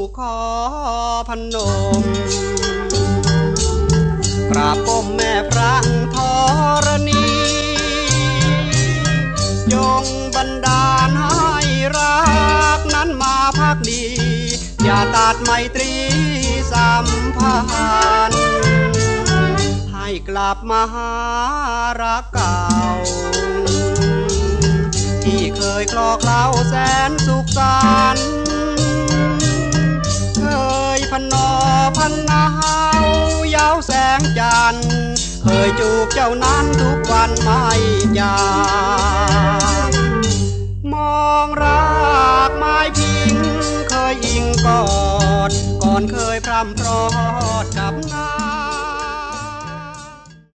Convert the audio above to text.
ขอพนมกราบก้มแม่พระธรณีจงบันดาลให้รักนั้นมาพักดีอย่าตัดไมตรีสัมพันธ์ให้กลับมาหารักเก่าที่เคยคลอเคล้าแสนสุขสันต์เคยพนอพันนาเฮาเย้าแสงจันทร์เคยจูบเจ้านั้นทุกวันไม่จางมองรักไม้พิงเคยอิงกอดก่อนเคยพร่ำพรอดกับเงา